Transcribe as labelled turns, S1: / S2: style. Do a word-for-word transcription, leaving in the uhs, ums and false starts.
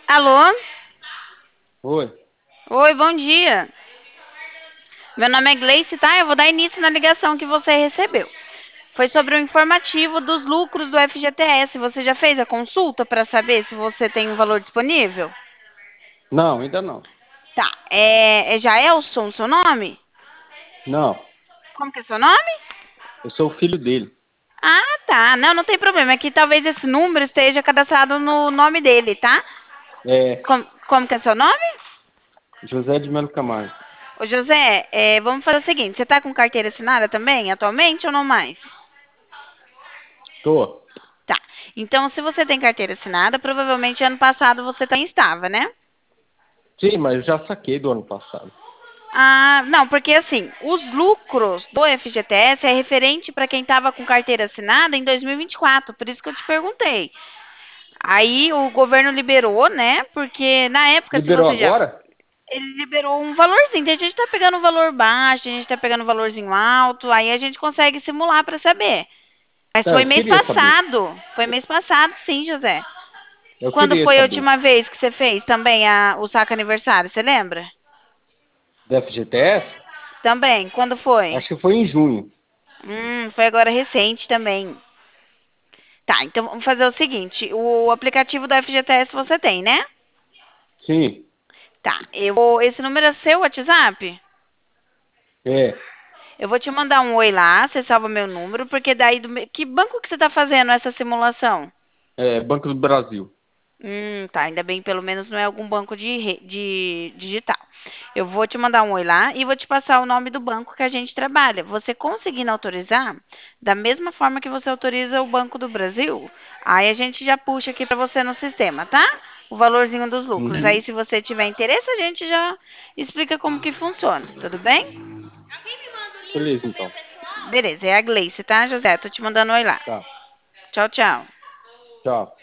S1: Alô?
S2: Oi.
S1: Oi, bom dia. Meu nome é Gleice, tá? Eu vou dar início na ligação que você recebeu. Foi sobre o informativo dos lucros do F G T S. Você já fez a consulta para saber se você tem um valor disponível?
S2: Não, ainda não.
S1: Tá. É, é Jaelson seu nome?
S2: Não,
S1: Como que é seu nome?
S2: eu sou o filho dele.
S1: Ah, tá. Não, não tem problema. É que talvez esse número esteja cadastrado no nome dele, tá?
S2: É
S1: Como, como que é seu nome?
S2: José de Melo Camargo.
S1: Ô, José, é, vamos fazer o seguinte. Você tá com carteira assinada também, atualmente, ou não mais?
S2: Tô.
S1: Tá. Então, se você tem carteira assinada, provavelmente ano passado você também estava, né?
S2: Sim, mas eu já saquei do ano passado.
S1: Ah, não, porque assim, os lucros do F G T S é referente para quem estava com carteira assinada em dois mil e vinte e quatro, por isso que eu te perguntei. Aí o governo liberou, né? Porque na época, se
S2: Liberou
S1: você já.
S2: agora?
S1: Ele liberou um valorzinho. Tem gente que tá pegando um valor baixo, a gente tá pegando um valorzinho alto, aí a gente consegue simular para saber. Mas
S2: Não,
S1: foi
S2: eu
S1: mês
S2: queria saber.
S1: passado. Foi mês passado, sim, José.
S2: Eu
S1: Quando
S2: queria
S1: foi a
S2: saber.
S1: última vez que você fez também a, o saco aniversário, você lembra?
S2: Do F G T S?
S1: Também, quando foi?
S2: Acho que foi em junho.
S1: Hum, foi agora recente também. Tá, então vamos fazer o seguinte, o aplicativo do F G T S você tem, né?
S2: Sim.
S1: Tá, eu vou, esse número é seu WhatsApp?
S2: É.
S1: Eu vou te mandar um oi lá, você salva meu número, porque daí, do, me- que banco que você tá fazendo essa simulação?
S2: É Banco do Brasil.
S1: Hum, tá. Ainda bem, pelo menos não é algum banco de, re- de digital. Eu vou te mandar um oi lá e vou te passar o nome do banco que a gente trabalha. Você conseguindo autorizar, da mesma forma que você autoriza o Banco do Brasil, aí a gente já puxa aqui para você no sistema, tá? O valorzinho dos lucros. Aí,
S2: Uhum.
S1: se você tiver interesse, a gente já explica como que funciona. Tudo bem?
S2: Beleza, então.
S1: Beleza, é a Gleice, tá, José? Tô te mandando um oi lá.
S2: Tá.
S1: Tchau, tchau.
S2: Tchau.